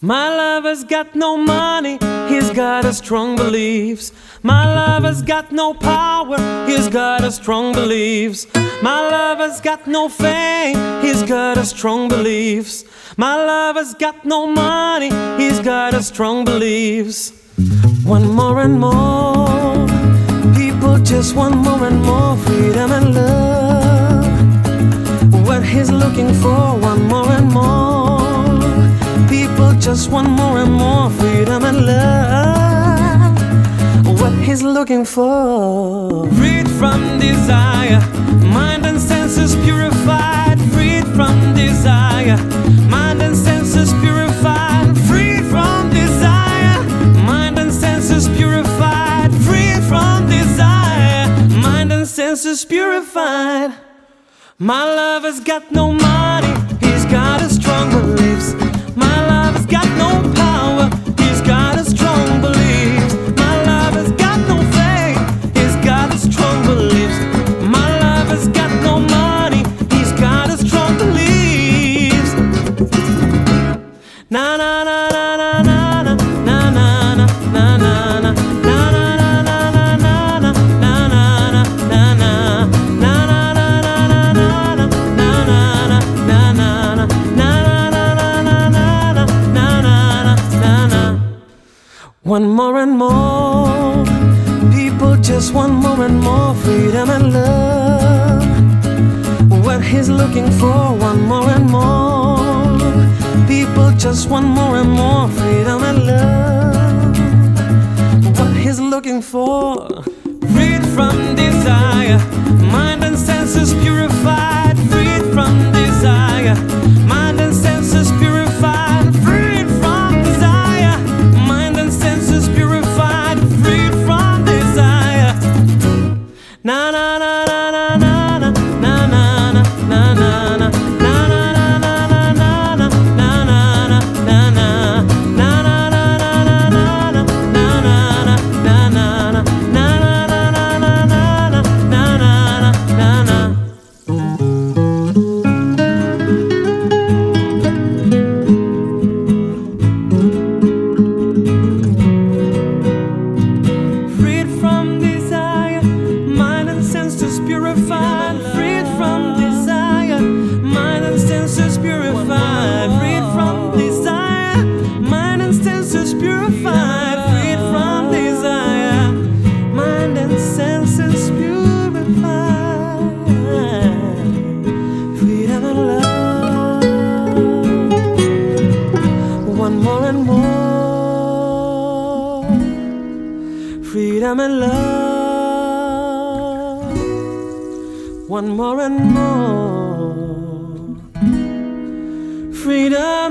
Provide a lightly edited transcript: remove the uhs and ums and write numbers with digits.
My lover's got no money, he's got a strong beliefs. My lover's got no power, he's got a strong beliefs. My lover's got no fame, he's got a strong beliefs. My lover's got no money, he's got a strong beliefs. One more and more, people just want more and more freedom and love. What he's looking for, one more and more. People just want more and more freedom and love. What he's looking for. Freed from desire, mind and senses purified. Freed from desire, mind and senses purified. Freed from desire, mind and senses purified. Freed from desire, mind and senses purified. My lover's got no money, he's got a strong beliefs. My lover's got no power, he's got a strong beliefs. My lover's got no faith, he's got a strong beliefs. My lover's got no money, he's got a strong beliefs. Na na na na na na na na na na na na. One more and more, people just want more and more freedom and love. What he's looking for, one more and more. People just want more and more freedom and love. What he's looking for. Freed from desire, mind and senses purified. Freed from desire, mind and senses purified. Freed from desire, mind and senses purified. Freed from desire. Na na na na na na na na na na na na. Purified, freed from desire, mind and senses purified, freed from desire, mind and senses purified, freed from desire, mind and senses purified, freedom and love. One more and more, freedom and love. One more and more freedom.